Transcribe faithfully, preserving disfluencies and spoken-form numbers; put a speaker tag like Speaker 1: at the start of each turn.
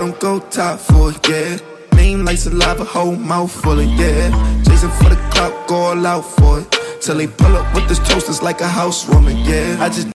Speaker 1: don't go top for it, yeah. Name like saliva, whole mouth full of, yeah. Chasing for the clout, go all out for it. Till they pull up with this toasters like a housewarming, yeah. I just